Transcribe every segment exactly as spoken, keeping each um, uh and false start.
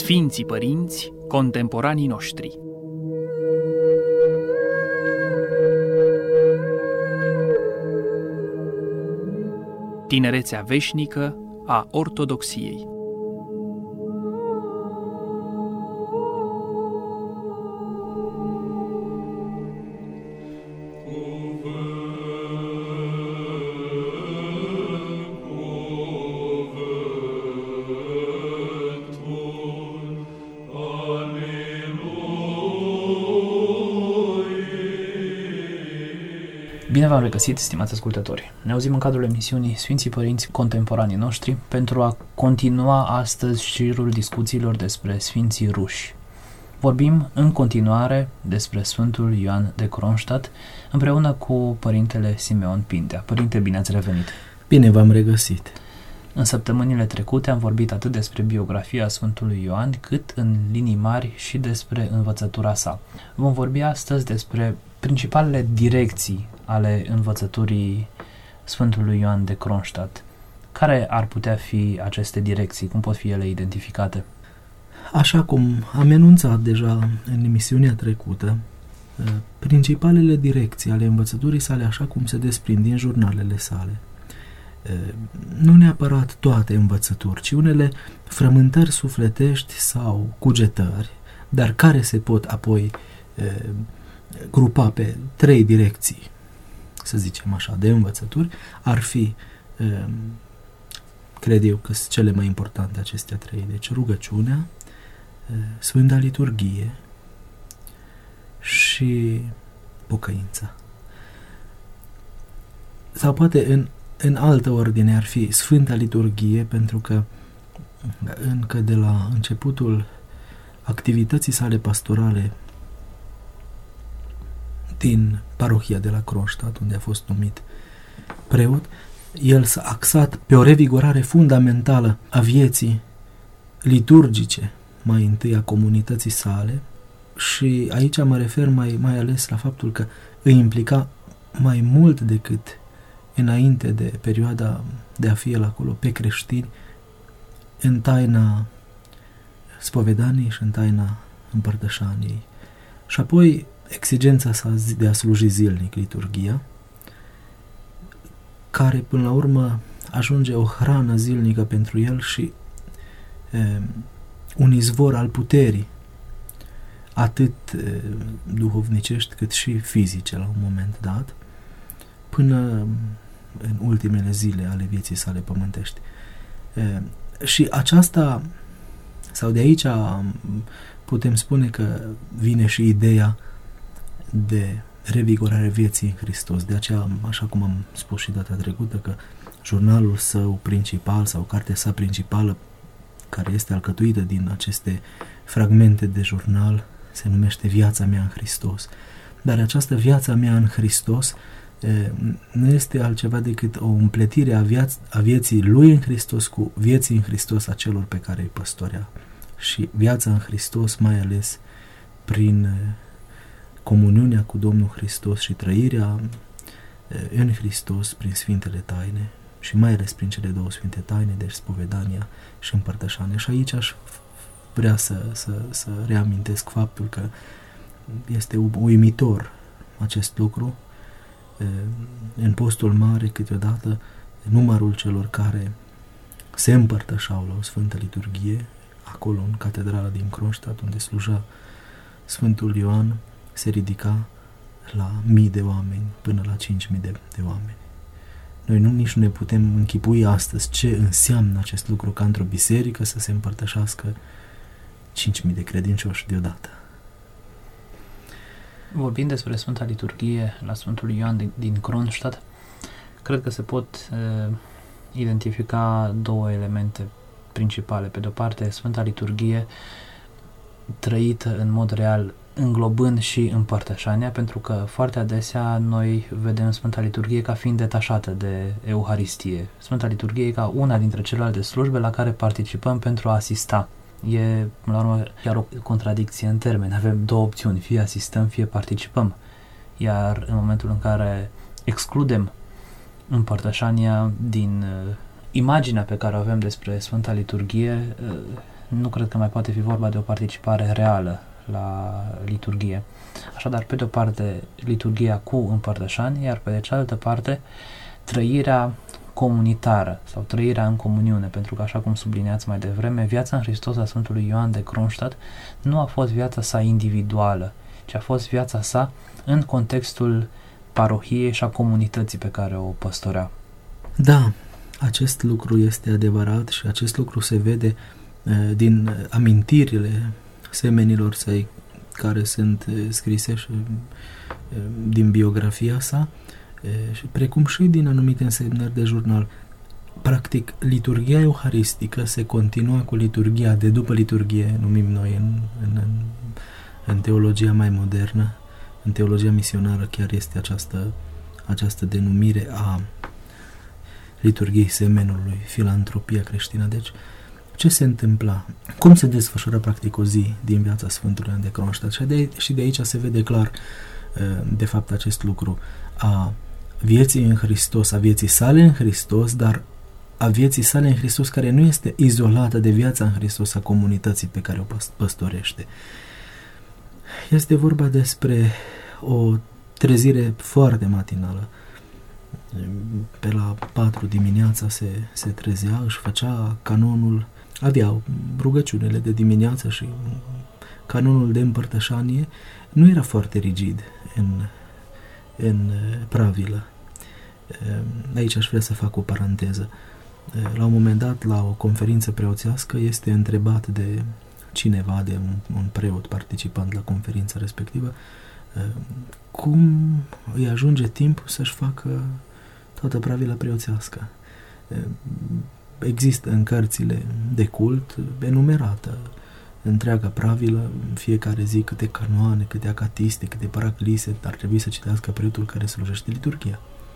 Sfinții Părinți, contemporanii noștri. Tinerețea veșnică a ortodoxiei. Bine v-am regăsit, stimați ascultători! Ne auzim în cadrul emisiunii Sfinții Părinți, contemporanii noștri pentru a continua astăzi șirul discuțiilor despre Sfinții Ruși. Vorbim în continuare despre Sfântul Ioan de Kronstadt împreună cu Părintele Simeon Pintea. Părinte, bine ați revenit! Bine v-am regăsit! În săptămânile trecute am vorbit atât despre biografia Sfântului Ioan, cât în linii mari și despre învățătura sa. Vom vorbi astăzi despre principalele direcții ale învățăturii Sfântului Ioan de Kronstadt. Care ar putea fi aceste direcții? Cum pot fi ele identificate? Așa cum am enunțat deja în emisiunea trecută, principalele direcții ale învățăturii sale, așa cum se desprind din jurnalele sale, nu neapărat toate învățături, ci unele frământări sufletești sau cugetări, dar care se pot apoi grupa pe trei direcții, să zicem așa, de învățături, ar fi, cred eu că sunt cele mai importante acestea trei, deci rugăciunea, Sfânta Liturghie și pocăința. Sau poate în, în altă ordine ar fi Sfânta Liturghie, pentru că încă de la începutul activității sale pastorale din parohia de la Kronstadt, unde a fost numit preot, el s-a axat pe o revigorare fundamentală a vieții liturgice, mai întâi a comunității sale, și aici mă refer mai, mai ales la faptul că îi implica mai mult decât înainte de perioada de a fi el acolo pe creștini în taina spovedaniei și în taina împărtășaniei. Și apoi exigența sa de a sluji zilnic liturghia, care până la urmă ajunge o hrană zilnică pentru el și e, un izvor al puterii, atât e, duhovnicești cât și fizice la un moment dat, până în ultimele zile ale vieții sale pământești. E, și aceasta, sau de aici putem spune că vine și ideea de revigorare vieții în Hristos. De aceea, așa cum am spus și data trecută, că jurnalul său principal sau cartea sa principală, care este alcătuită din aceste fragmente de jurnal, se numește Viața mea în Hristos. Dar această viața mea în Hristos e, nu este altceva decât o împletire a, viaț- a vieții lui în Hristos cu vieții în Hristos a celor pe care îi păstorea. Și viața în Hristos, mai ales prin comuniunea cu Domnul Hristos și trăirea în Hristos prin Sfintele Taine și mai ales prin cele două Sfinte Taine, deci spovedania și împărtășania. Și aici aș vrea să, să, să reamintesc faptul că este uimitor acest lucru. În postul mare, câteodată, numărul celor care se împărtășau la o Sfântă Liturghie, acolo în catedrala din Kronstadt, unde sluja Sfântul Ioan, se ridica la mii de oameni, până la cinci mii de, de oameni. Noi nu nici nu ne putem închipui astăzi ce înseamnă acest lucru, ca într-o biserică să se împărtășească cinci mii de credincioși deodată. Vorbind despre Sfânta Liturghie la Sfântul Ioan din, din Kronstadt, cred că se pot uh, identifica două elemente principale. Pe de-o parte, Sfânta Liturghie trăită în mod real, înglobând și împărtășania, pentru că foarte adesea noi vedem Sfânta Liturghie ca fiind detașată de Euharistie. Sfânta Liturghie e ca una dintre celelalte slujbe la care participăm pentru a asista. E, la urmă, chiar o contradicție în termeni. Avem două opțiuni, fie asistăm, fie participăm. Iar în momentul în care excludem împărtășania din uh, imaginea pe care o avem despre Sfânta Liturghie, uh, nu cred că mai poate fi vorba de o participare reală la liturghie. Așadar, pe de o parte, liturghia cu împărtășani, iar pe de cealaltă parte, trăirea comunitară sau trăirea în comuniune, pentru că, așa cum subliniați mai devreme, viața în Hristos a Sfântului Ioan de Kronstadt nu a fost viața sa individuală, ci a fost viața sa în contextul parohiei și a comunității pe care o păstorea. Da, acest lucru este adevărat și acest lucru se vede uh, din amintirile semenilor săi care sunt uh, scrise și uh, din biografia sa, și precum și din anumite însemnări de jurnal. Practic, liturghia euharistică se continua cu liturghia de după liturghie, numim noi în, în, în, în teologia mai modernă, în teologia misionară chiar este această, această denumire a liturghiei semenului, filantropia creștină. Deci, ce se întâmpla? Cum se desfășura practic o zi din viața Sfântului Ioan de Kronstadt? Și de, și de aici se vede clar, de fapt, acest lucru a vieții în Hristos, a vieții sale în Hristos, dar a vieții sale în Hristos care nu este izolată de viața în Hristos a comunității pe care o păstorește. Este vorba despre o trezire foarte matinală. Pe la patru dimineața se, se trezea, își făcea canonul, avea rugăciunile de dimineață și canonul de împărtășanie nu era foarte rigid în, în pravilă. Aici aș vrea să fac o paranteză. La un moment dat, la o conferință preoțească, este întrebat de cineva, de un, un preot participant la conferința respectivă, cum îi ajunge timpul să-și facă toată pravila preoțească. Există în cărțile de cult enumerată întreaga pravilă, în fiecare zi câte canoane, câte acatiste, câte paraclise ar trebui să citească preotul care slujește liturghia.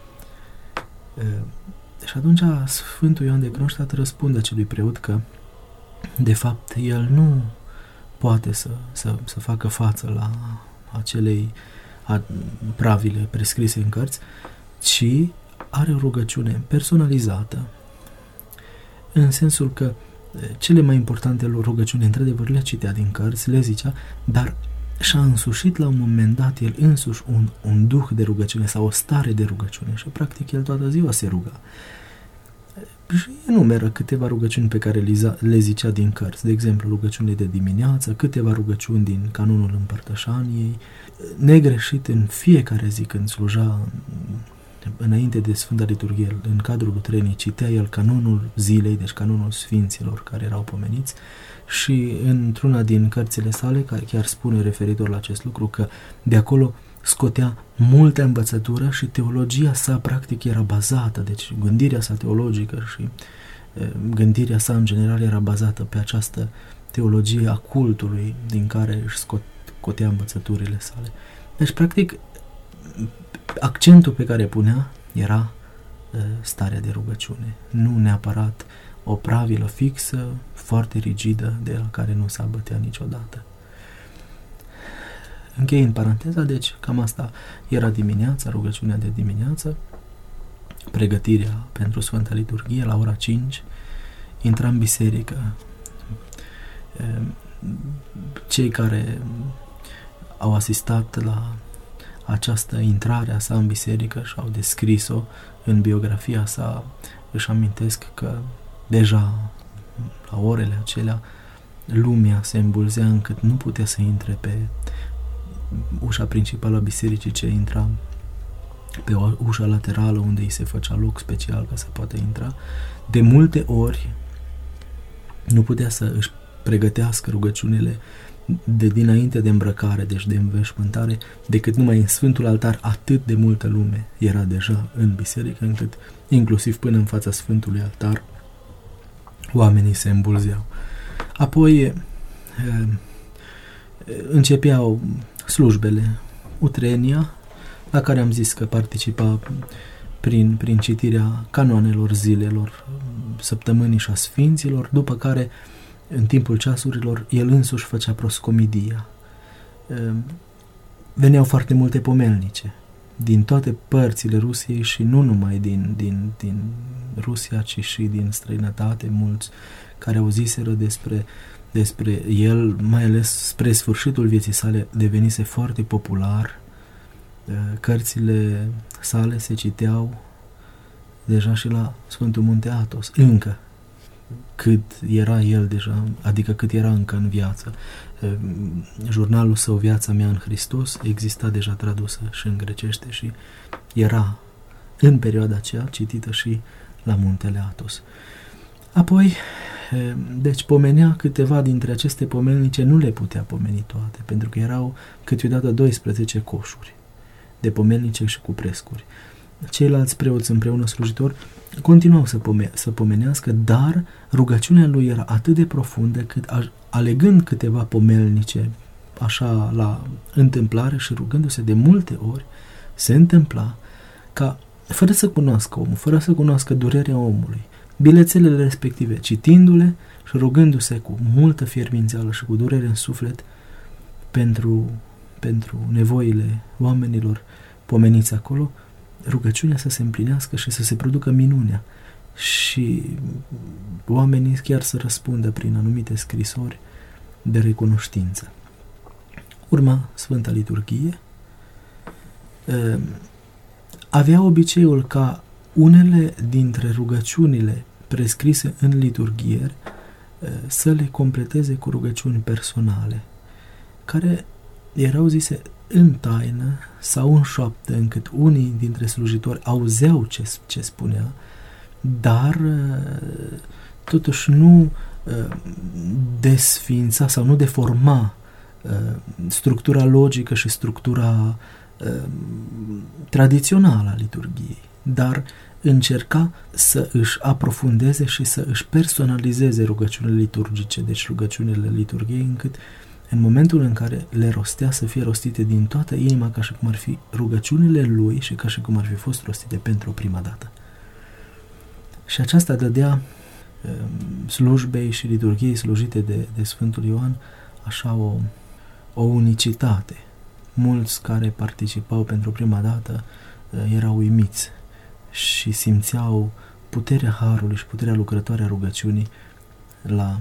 Și atunci Sfântul Ioan de Kronstadt răspunde acelui preot că de fapt el nu poate să, să, să facă față la acelei a, pravile prescrise în cărți, ci are o rugăciune personalizată, în sensul că cele mai importante rugăciuni, într-adevăr, le citea din cărți, le zicea, dar și-a însușit la un moment dat el însuși un, un duh de rugăciune sau o stare de rugăciune și practic el toată ziua se ruga. Și enumeră câteva rugăciuni pe care le zicea din cărți, de exemplu rugăciunile de dimineață, câteva rugăciuni din canonul împărtășaniei, negreșit în fiecare zi când sluja înainte de Sfânta Liturghie, în cadrul lutrenii, citea el canonul zilei, deci canonul sfinților care erau pomeniți, și într-una din cărțile sale, care chiar spune referitor la acest lucru, că de acolo scotea multă învățătură și teologia sa practic era bazată, deci gândirea sa teologică și e, gândirea sa în general era bazată pe această teologie a cultului din care își scotea învățăturile sale. Deci practic accentul pe care punea era e, starea de rugăciune, nu neapărat o pravilă fixă, foarte rigidă, de la care nu s-a bătea niciodată. Închei în paranteza, deci cam asta era dimineața, rugăciunea de dimineață, pregătirea pentru Sfânta Liturghie la ora cinci, intra în biserică. Cei care au asistat la această intrare a sa în biserică și au descris-o în biografia sa, își amintesc că deja la orele acelea lumea se îmbulzea încât nu putea să intre pe ușa principală a bisericii, ce intra pe o ușa laterală unde îi se făcea loc special ca să poată intra. De multe ori nu putea să își pregătească rugăciunile de dinainte de îmbrăcare, deci de înveșmântare, decât numai în Sfântul Altar atât de multă lume era deja în biserică, încât inclusiv până în fața Sfântului Altar oamenii se îmbulzeau. Apoi începeau slujbele, utrenia, la care am zis că participa prin, prin citirea canoanelor zilelor, săptămânii și a sfinților, după care, în timpul ceasurilor, el însuși făcea proscomidia. Veneau foarte multe pomelnice din toate părțile Rusiei și nu numai din, din, din Rusia, ci și din străinătate, mulți care auziseră despre despre el, mai ales spre sfârșitul vieții sale, devenise foarte popular. Cărțile sale se citeau deja și la Sfântul Munte Athos, încă cât era el deja, adică cât era încă în viață. Jurnalul său Viața mea în Hristos exista deja tradusă și în grecește și era în perioada aceea citită și la Muntele Athos. Apoi, deci pomenea câteva dintre aceste pomelnice, nu le putea pomeni toate, pentru că erau câteodată doisprezece coșuri de pomelnice și cu prescuri. Ceilalți preoți împreună slujitori continuau să, pome- să pomenească, dar rugăciunea lui era atât de profundă cât, alegând câteva pomelnice așa la întâmplare și rugându-se de multe ori, se întâmpla ca, fără să cunoască omul, fără să cunoască durerea omului, bilețelele respective, citindu-le și rugându-se cu multă fierbințeală și cu durere în suflet pentru, pentru nevoile oamenilor pomeniți acolo, rugăciunea să se împlinească și să se producă minunea și oamenii chiar să răspundă prin anumite scrisori de recunoștință. Urma Sfânta Liturghie. Avea obiceiul ca unele dintre rugăciunile prescrise în liturghier să le completeze cu rugăciuni personale, care erau zise în taină sau în șoaptă, încât unii dintre slujitori auzeau ce, ce spunea, dar totuși nu desființa sau nu deforma structura logică și structura tradițională a liturghiei, dar încerca să își aprofundeze și să își personalizeze rugăciunile liturgice, deci rugăciunile liturghiei, încât în momentul în care le rostea să fie rostite din toată inima, ca și cum ar fi rugăciunile lui și ca și cum ar fi fost rostite pentru prima dată. Și aceasta dădea slujbei și liturghiei slujite de, de Sfântul Ioan așa o, o unicitate. Mulți care participau pentru prima dată erau uimiți și simțeau puterea harului și puterea lucrătoare a rugăciunii la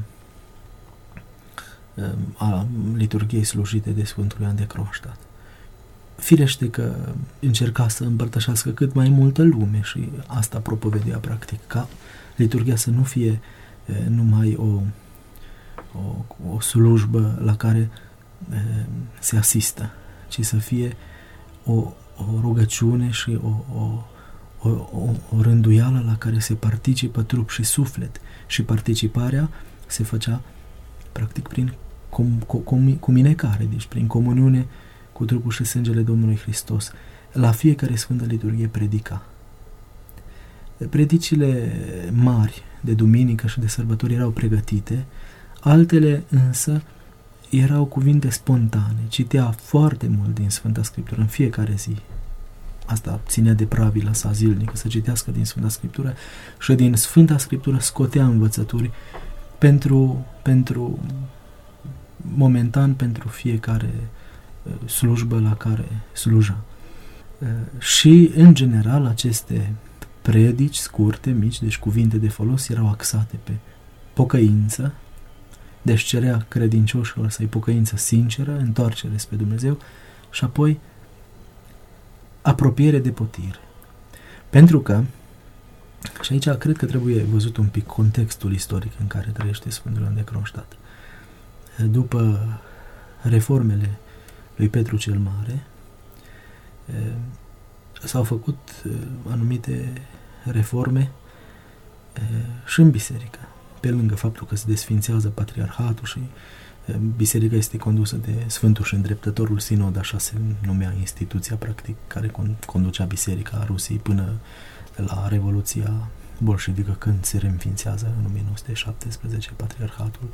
a liturghiei slujite de Sfântul Ioan de Kronstadt. Firește că încerca să împărtășească cât mai multă lume și asta propovedea practic, ca liturghia să nu fie numai o, o, o slujbă la care se asistă, ci să fie o, o rugăciune și o, o, o, o, o rânduială la care se participă trup și suflet, și participarea se făcea practic prin com, com, cuminecare, deci prin comuniune cu trupul și sângele Domnului Hristos. La fiecare Sfântă Liturghie predica. Predicile mari de duminică și de sărbători erau pregătite, altele însă erau cuvinte spontane. Citea foarte mult din Sfânta Scriptură în fiecare zi. Asta ținea de pravila sa zilnică, să citească din Sfânta Scriptură și din Sfânta Scriptură scotea învățături pentru, pentru momentan, pentru fiecare slujbă la care sluja. Și, în general, aceste predici scurte, mici, deci cuvinte de folos, erau axate pe pocăință, deci cerea credincioșilor să-i pocăință sinceră, întoarcere spre Dumnezeu și apoi apropiere de potire. Pentru că, și aici cred că trebuie văzut un pic contextul istoric în care trăiește Sfântul Ioan de Kronstadt. După reformele lui Petru cel Mare, s-au făcut anumite reforme și în biserică. Pe lângă faptul că se desfințează patriarhatul și biserica este condusă de Sfântul și Îndreptătorul Sinod, așa se numea instituția practic care conducea biserica a Rusiei până la Revoluția bolșevică, când se reînființează în o mie nouă sute șaptesprezece patriarhatul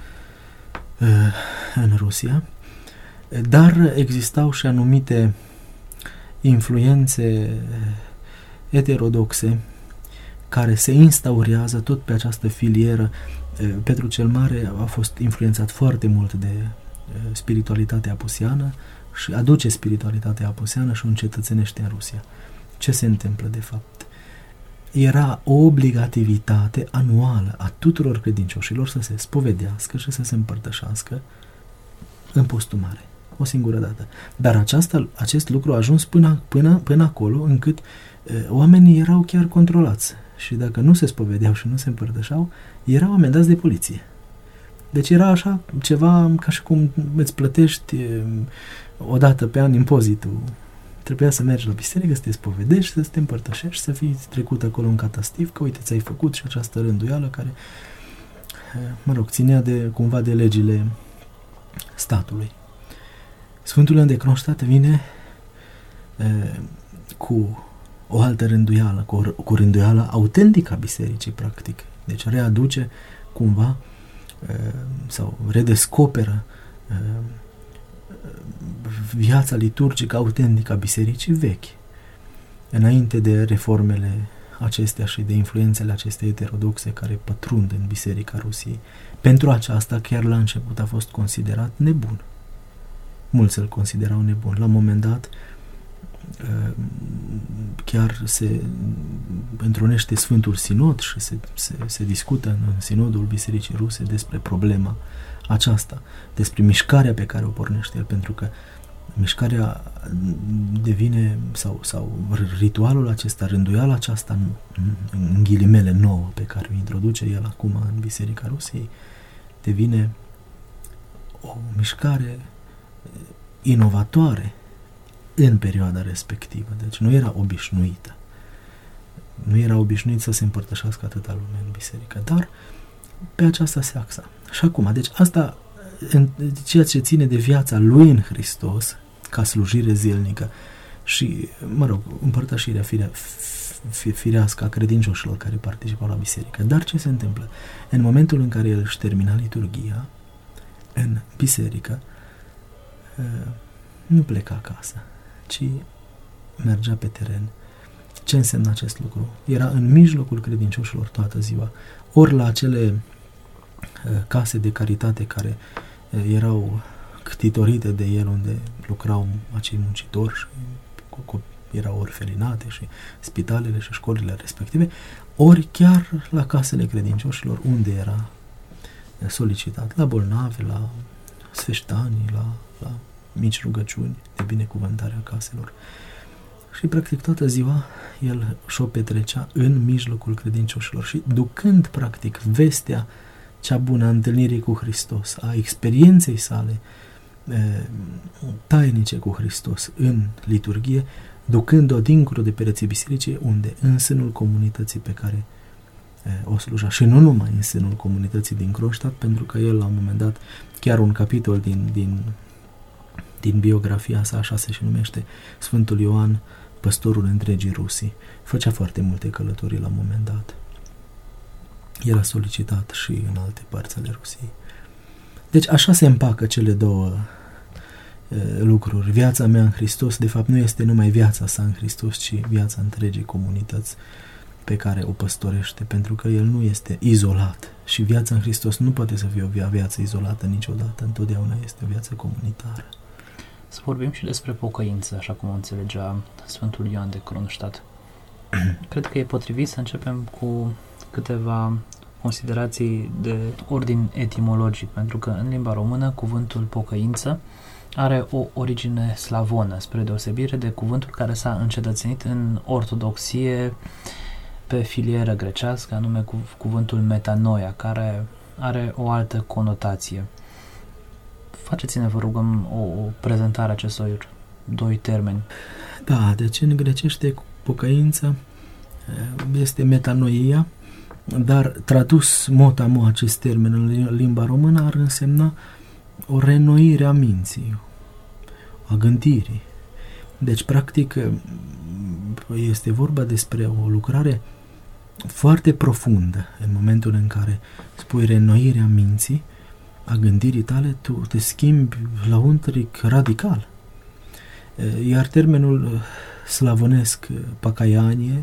în Rusia. Dar existau și anumite influențe heterodoxe care se instaurează tot pe această filieră. Petru cel Mare a fost influențat foarte mult de spiritualitatea apuseană și aduce spiritualitatea apuseană și o încetățenește în Rusia. Ce se întâmplă de fapt? era o obligativitate anuală a tuturor credincioșilor să se spovedească și să se împărtășească în postumare, o singură dată. Dar aceasta, acest lucru a ajuns până, până, până acolo încât e, oamenii erau chiar controlați și dacă nu se spovedeau și nu se împărtășeau, erau amendați de poliție. Deci era așa ceva ca și cum îți plătești e, o dată pe an impozitul. Trebuia să mergi la biserică, să te spovedești, să te împărtășești, să fii trecut acolo în catastiv, că uite, ți-ai făcut și această rânduială care, mă rog, ținea de, cumva de legile statului. Sfântul Ioan de Kronstadt vine e, cu o altă rânduială, cu, cu rânduiala autentică a bisericii, practic. Deci readuce cumva e, sau redescoperă e, viața liturgică autentică a bisericii vechi, înainte de reformele acestea și de influențele acestea heterodoxe care pătrund în Biserica Rusiei. Pentru aceasta, chiar la început a fost considerat nebun. Mulți îl considerau nebun. La un moment dat, chiar se întrunește Sfântul Sinod și se, se, se discută în Sinodul Bisericii Ruse despre problema aceasta, despre mișcarea pe care o pornește el, pentru că mișcarea devine, sau, sau ritualul acesta, rânduiala aceasta în ghilimele nouă pe care o introduce el acum în Biserica Rusiei, devine o mișcare inovatoare în perioada respectivă. Deci nu era obișnuită. Nu era obișnuit să se împărtășească atâta lume în biserică, dar pe aceasta se axa. Și acum, deci asta, în ceea ce ține de viața lui în Hristos, ca slujire zilnică și, mă rog, împărtășirea firea, firească a credincioșilor care participau la biserică. Dar ce se întâmplă? În momentul în care el își termina liturghia, în biserică, nu pleca acasă, ci mergea pe teren. Ce înseamnă acest lucru? Era în mijlocul credincioșilor toată ziua, ori la acele case de caritate care erau ctitorite de el, unde lucrau acei muncitori și erau orfelinate și spitalele și școlile respective, ori chiar la casele credincioșilor, unde era solicitat, la bolnavi, la sfeștanii, la, la mici rugăciuni de binecuvântare a caselor. Și practic toată ziua el și-o petrecea în mijlocul credincioșilor și ducând practic vestea cea bună a întâlnirii cu Hristos, a experienței sale e, tainice cu Hristos în liturghie, ducând-o dincolo de pereții bisericii, unde în sânul comunității pe care e, o sluja. Și nu numai în sânul comunității din Kronstadt, pentru că el la un moment dat, chiar un capitol din, din, din biografia sa, așa se și numește, Sfântul Ioan, păstorul întregii Rusii, făcea foarte multe călătorii la un moment dat. Era solicitat și în alte părți ale Rusiei. Deci așa se împacă cele două e, lucruri. Viața mea în Hristos, de fapt, nu este numai viața sa în Hristos, ci viața întregii comunități pe care o păstorește, pentru că el nu este izolat și viața în Hristos nu poate să fie o viață izolată niciodată, întotdeauna este o viață comunitară. Să vorbim și despre pocăință, așa cum o înțelegea Sfântul Ioan de Kronstadt. Cred că e potrivit să începem cu câteva considerații de ordin etimologic, pentru că în limba română cuvântul pocăință are o origine slavonă, spre deosebire de cuvântul care s-a încetățenit în ortodoxie pe filieră grecească, anume cu cuvântul metanoia, care are o altă conotație. Faceți-ne, vă rugăm, o, o prezentare a acestor doi termeni. Da, deci în grecește pocăință este metanoia, dar tradus mot-a-mot acest termen în limba română ar însemna o reînnoire a minții, a gândirii. Deci, practic, este vorba despre o lucrare foarte profundă. În momentul în care spui reînnoirea minții, a gândirii tale, tu te schimbi la un tric radical. Iar termenul slavonesc pakaianie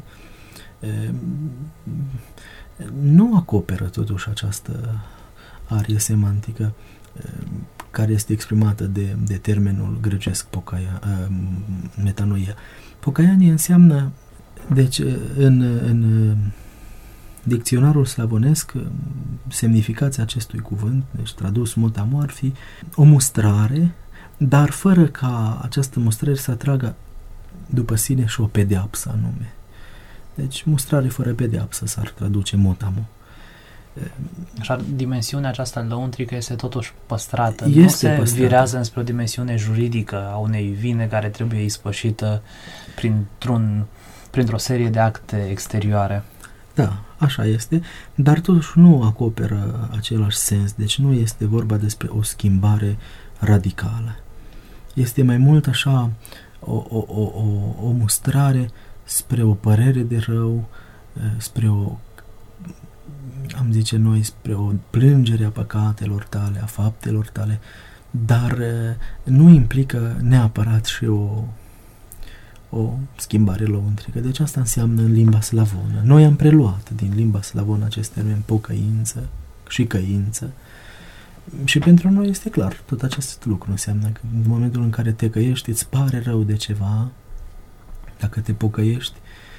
nu acoperă totuși această arie semantică care este exprimată de, de termenul grecesc pokaia, metanoia. Pokaianie înseamnă Deci, în, în dicționarul slavonesc, semnificația acestui cuvânt, deci tradus motamo, ar fi o mustrare, dar fără ca această mustrare să atragă după sine și o pedeapsă anume. Deci, mustrare fără pedeapsă s-ar traduce motamo. Așa, dimensiunea aceasta lăuntrică este totuși păstrată. Este nu se păstrată. Virează înspre o dimensiune juridică a unei vine care trebuie ispășită printr-un, printr-o serie de acte exterioare. Da, așa este, dar totuși nu acoperă același sens, deci nu este vorba despre o schimbare radicală. Este mai mult așa o, o, o, o, o mustrare spre o părere de rău, spre o, am zice noi, spre o plângere a păcatelor tale, a faptelor tale, dar nu implică neapărat și o o schimbare lăuntrică. Deci asta înseamnă în limba slavonă. Noi am preluat din limba slavonă acest termen pocăință și căință și pentru noi este clar, tot acest lucru înseamnă că în momentul în care te căiești, îți pare rău de ceva, dacă te pocăiești,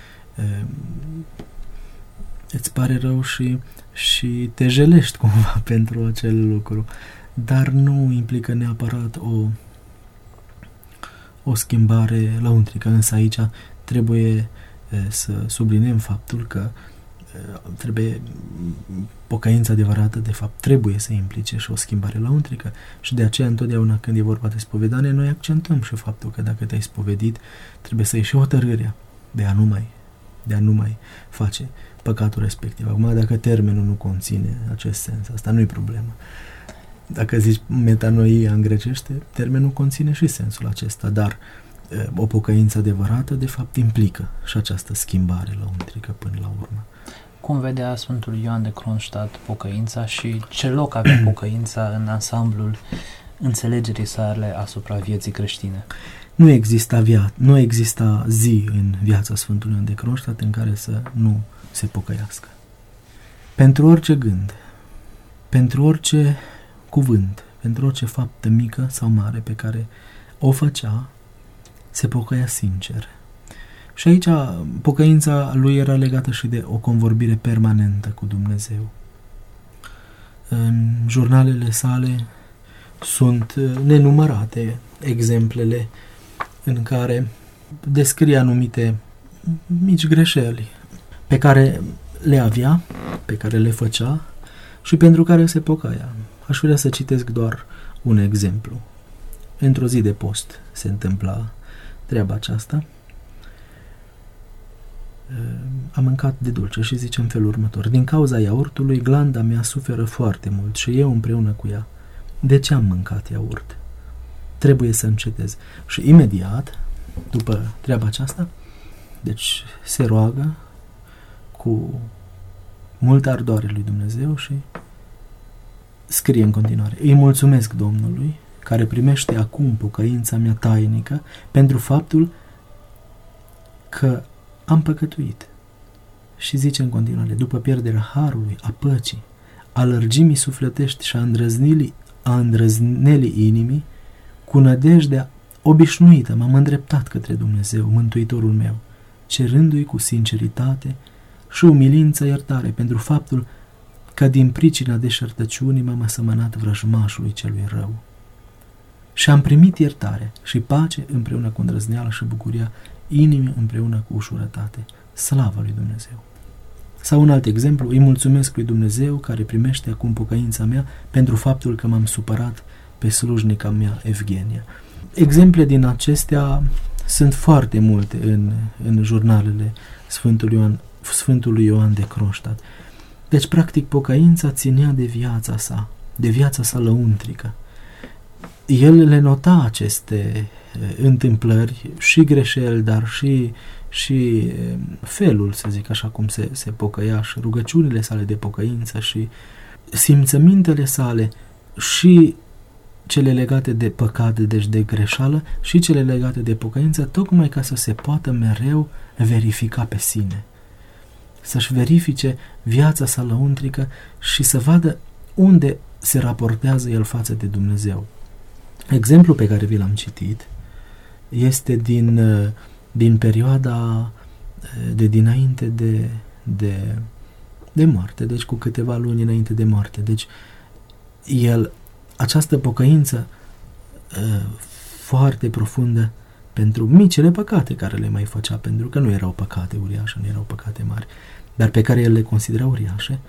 îți pare rău și, și te jelești cumva pentru acel lucru, dar nu implică neapărat o o schimbare lăuntrică, însă aici trebuie e, să subliniem faptul că e, trebuie pocăința adevărată, de fapt, trebuie să implice și o schimbare lăuntrică și de aceea întotdeauna când e vorba de spovedanie, noi accentăm și faptul că dacă te-ai spovedit, trebuie să iei și hotărârea de a nu mai, de a nu mai face păcatul respectiv. Acum, dacă termenul nu conține acest sens, asta nu e problemă. Dacă zici metanoia în grecește, termenul conține și sensul acesta, dar o pocăință adevărată, de fapt, implică și această schimbare lăuntrică până la urmă. Cum vedea Sfântul Ioan de Kronstadt pocăința și ce loc avea pocăința în ansamblul înțelegerii sale asupra vieții creștine? Nu exista, via- nu exista zi în viața Sfântului Ioan de Kronstadt în care să nu se pocăiască. Pentru orice gând, pentru orice cuvânt, pentru orice faptă mică sau mare pe care o făcea, se pocăia sincer. Și aici pocăința lui era legată și de o convorbire permanentă cu Dumnezeu. În jurnalele sale sunt nenumărate exemplele în care descrie anumite mici greșeli pe care le avea, pe care le făcea și pentru care se pocăia. Aș vrea să citesc doar un exemplu. Într-o zi de post se întâmpla treaba aceasta. Am mâncat de dulce și zice în felul următor: din cauza iaurtului, glanda mea suferă foarte mult și eu împreună cu ea. De ce am mâncat iaurt? Trebuie să încetez. Și imediat, după treaba aceasta, deci se roagă cu multă ardoare lui Dumnezeu și scrie în continuare: îi mulțumesc Domnului care primește acum pocăința mea tainică pentru faptul că am păcătuit. Și zice în continuare: după pierderea harului, a păcii, a lărgimii sufletești și a îndrăznelii, a îndrăznelii inimii, cu nădejdea obișnuită m-am îndreptat către Dumnezeu, Mântuitorul meu, cerându-i cu sinceritate și umilință iertare pentru faptul că din pricina deșertăciunii m-am asemănat vrăjmașului celui rău. Și am primit iertare și pace împreună cu îndrăzneala și bucuria inimii împreună cu ușurătate. Slavă lui Dumnezeu! Sau un alt exemplu: îi mulțumesc lui Dumnezeu care primește acum pocăința mea pentru faptul că m-am supărat pe slujnica mea Evgenia. Exemple din acestea sunt foarte multe în, în jurnalele Sfântului Ioan, Sfântului Ioan de Kronstadt. Deci, practic, pocăința ținea de viața sa, de viața sa lăuntrică. El le nota aceste întâmplări și greșeli, dar și, și felul, să zic așa, cum se, se pocăia și rugăciunile sale de pocăință și simțămintele sale și cele legate de păcat, deci de greșeală, și cele legate de pocăință, tocmai ca să se poată mereu verifica pe sine. Să-și verifice viața sa lăuntrică și să vadă unde se raportează el față de Dumnezeu. Exemplul pe care vi l-am citit este din, din perioada de dinainte de, de, de moarte, deci cu câteva luni înainte de moarte. Deci el, această pocăință foarte profundă pentru micile păcate care le mai făcea, pentru că nu erau păcate uriașe, nu erau păcate mari, dar pe care el le considera uriașe,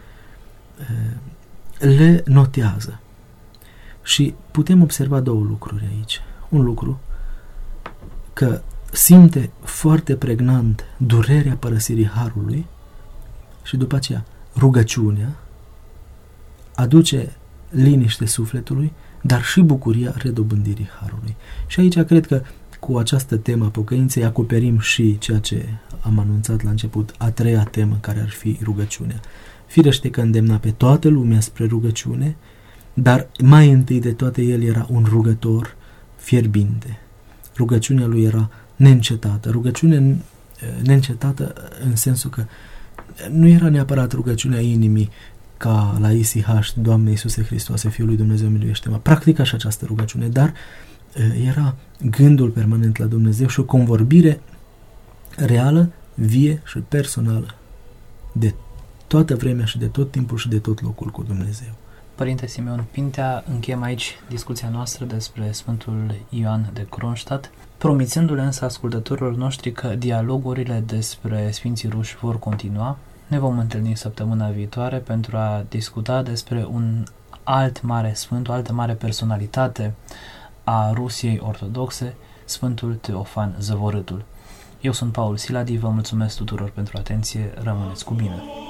le notează. Și putem observa două lucruri aici. Un lucru, că simte foarte pregnant durerea părăsirii harului și după aceea rugăciunea aduce liniște sufletului, dar și bucuria redobândirii harului. Și aici cred că cu această temă a pocăinței acoperim și ceea ce am anunțat la început, a treia temă, care ar fi rugăciunea. Firește că îndemna pe toată lumea spre rugăciune, dar mai întâi de toate el era un rugător fierbinte. Rugăciunea lui era neîncetată. Rugăciune neîncetată în sensul că nu era neapărat rugăciunea inimii ca la I S H, Doamne Iisuse Hristoase, Fiul lui Dumnezeu, miluiește-mă. Practica și această rugăciune, dar era gândul permanent la Dumnezeu și o convorbire reală, vie și personală de toată vremea și de tot timpul și de tot locul cu Dumnezeu. Părinte Simeon Pintea, încheiem aici discuția noastră despre Sfântul Ioan de Kronstadt, promițându-le însă ascultătorilor noștri că dialogurile despre Sfinții Ruși vor continua. Ne vom întâlni săptămâna viitoare pentru a discuta despre un alt mare sfânt, o altă mare personalitate a Rusiei Ortodoxe, Sfântul Teofan Zăvorâtul. Eu sunt Paul Siladi, vă mulțumesc tuturor pentru atenție, rămâneți cu bine!